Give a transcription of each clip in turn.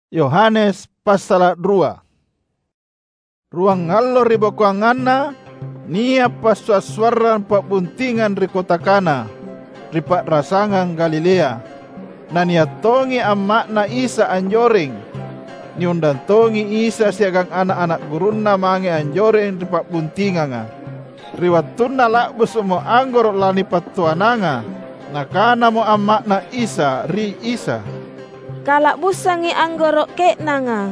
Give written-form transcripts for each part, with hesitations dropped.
Yohanes pasal 2. Ruang ngallo ribo kuanganna nia pasuaswaran pabuntingan ri kota Kana ripat rasangan Galilea. Na nia tongi amakna Isa anjoring. Niundan tongi Isa siagang anak-anak gurunna mange anjoring ripat buntinganga. Riwattunna lakbus umo anggor lani patuananga. Nakana mo amakna Isa ri Isa. Kalak busangi anggorok kek nanga.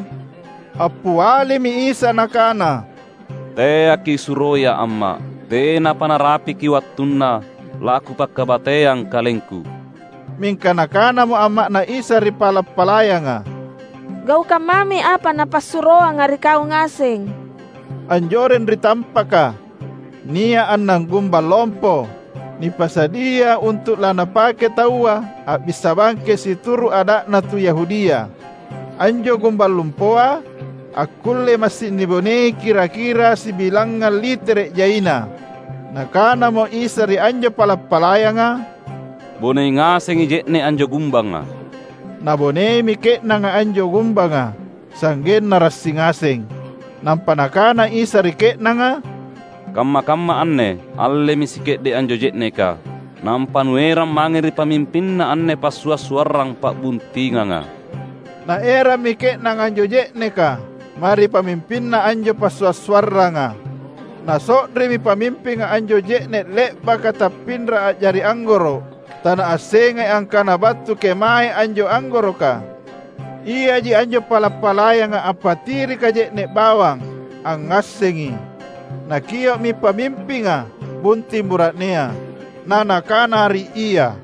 Apuali mi Isa nakana. Te aki suroya amma. Te na panarapi kiwattunna. Laku pakabateang kalengku. Mingka nakana mo amakna Isa ri palapalayanga. Gau kamami apa napasuroa ngari kau ngasing. Anjoren ri tampaka. Nia anang gumbal lompo. Ni pasadia untuk lana pake taua abisa bangke situru adak na tu Yahudia. Anjo gumbal lumpoa akulle masih nibone kira-kira sibilangan litere jaina. Nakana mo Isa ri anjo palapalayanga. Bone ngaseng ijekne anjo gumbanga. Na bone mike na nga anjo gumbanga. Sanggen narasi ngaseng. Nampanakana Isa ri kek na nga. Kamma anne, alle misiket de anjo jetneka. Nampan weram mangeri pamimpin na anne pasuas-suarang pak buntinganga. Na era mike nang anjo jetneka, mari pamimpin na anjo pasuas-suaranga. Na sodre mi pamimpin nga anjo jetnet lek baka tapindra ajari anggoro. Tana asengai angkana batu kemai anjo anggoro ka. Iya ji anjo palapalaya nga apatiri ka jetnet bawang, ang ngasengi. Nakio mi pamimpinga bunti muratnia nanakana ri iya.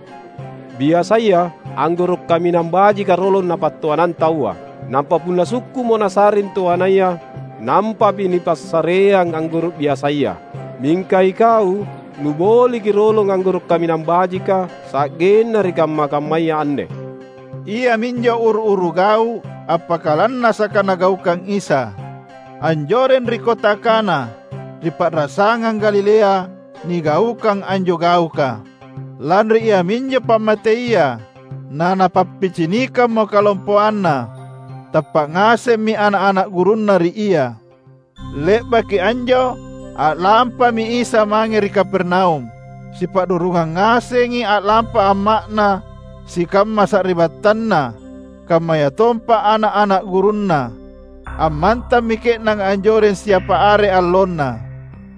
Biasaya anggorok kami nambaji karolon na patuanan tawa. Nampa pun suku mo nasarin tuanaya. Nampa bini pasareang anggorok biasaya. Mingkai kau nuboli kirolong anggorok kami nambaji ka sagen nari kamma-kammaya ande. Iya minjo uru-uru gau apakalan nasakana gau kang Isa. Anjoren ri kota Kana. Ripat rasangan Galilea ni gaukang anjo gauka. Lanri ia minjo pamateia. Nana papicinika mo kalompoanna. Tapak ngase mi anak-anak gurunna ri ia. Lek baki anjo at lampa mi Isa mangi ri Kapernaum. Sipat durungan ngasengi at lampa amakna. Si kamma sakribatanna. Kamaya tompa anak-anak gurunna. Amanta mikek nang anjoren siapa are allonna.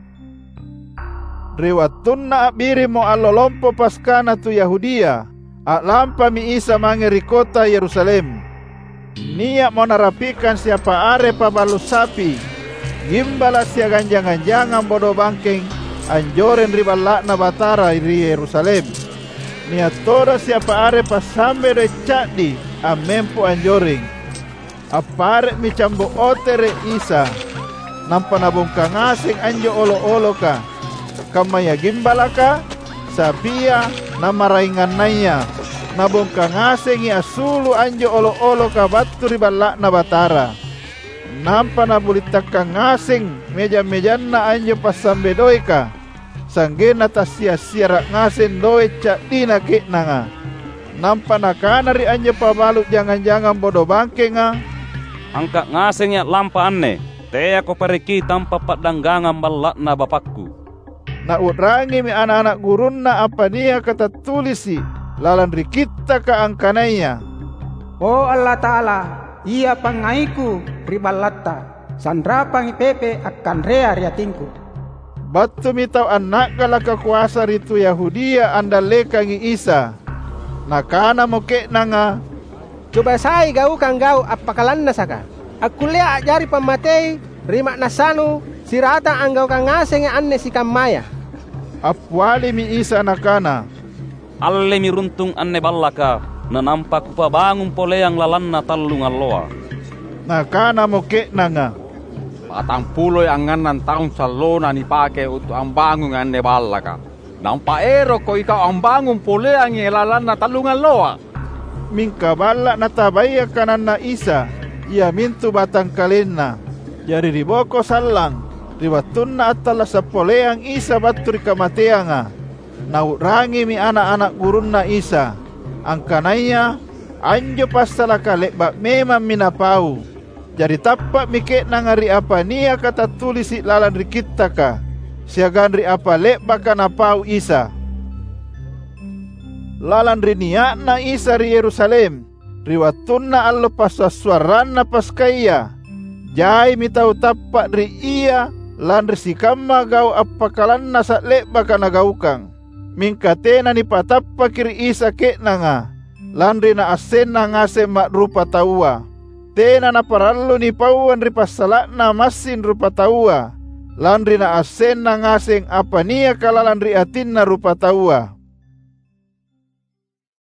Riwattunna abiri mo allolompo paskana tu Yahudia. At lampa mi Isa mangeri kota Yerusalem. Niat mo narapikan siapa are pabalus sapi. Gimbala sia ganjang-ganjangan bodo bangkeng. Anjoren ribalakna batara ri Yerusalem. Niat tora siapa are pasambe recadi. Amempo anjoring. Apare mi cambo otere Isa. Nampa nabongka ngasing anjo olo-olo ka. Kamaya gimbalaka sabia namaraingan naya nabongka ngasengi asulu anjo olo-olo ka batu ribalak na batara. Nampa nabulitaka ngaseng meja-mejanna anjo pasambe doy ka sanggena tasia-sia rak ngasen doy cak dina kek nanga. Nampa nakana ri anjo pabaluk jangan-jangan bodo bangke nga. Angkat ngaseng ya lampa anne. Te ako pariki tanpa padanggangan balak na bapakku. Na utrangi mi anak-anak gurunna apa dia kata tulisi lalan rikita ka angkanaya. Oh Allah Ta'ala, ia pangaiku ribalatta, sandra pangipepe akan rea riatingku. Batu mitau anak kalaka kuasa ritu Yahudia anda lekangi Isa. Nakana mo kek nanga. Coba saya gau kang gau apakalan nasaka. Aku lea ajari pamatei rimak nasanu sirata anggau kang ngaseng anne si kamaya. Apwali mi Isa nakana. Alle mi runtung anne ballaka. Nanampak pa bangun pole yang lalanna talung alloa. Nakana mo kek nanga. 40 anganan taon salona ni pake untuk ang bangun anne ballaka. Nampa ero ko ikaw ang bangun pole ang lalanna talung alloa. Mingka bala natabaya kanan na Isa. Ia mintu batang kalenna. Jari riboko salang. Riwattunna atala sa poleang Isa baturi kamateanga. Naurangi mi anak-anak gurunna Isa. Ang kanaya anjo passalaka lebak memang minapau. Jadi tapak mikek nangari apa nia kata tulis lalan ri kita ka. Siagan ri apa lebak kanapau Isa. Lalan ri niat na Isa ri Yerusalem. Riwatunna allo pasasuaranna paskaya. Jai mitau tapak ri ia lan ri sikamma gau appakalanna sa lebak kanagaukang. Mingkatena ni patappa kiri Isa kenanga. Landri na asenna ngase mak rupa taua. Tena na parallu ni pauan ri passalakna masin rupa taua. Landri na asenna ngaseng apa nia kalalan ri atinna rupa taua.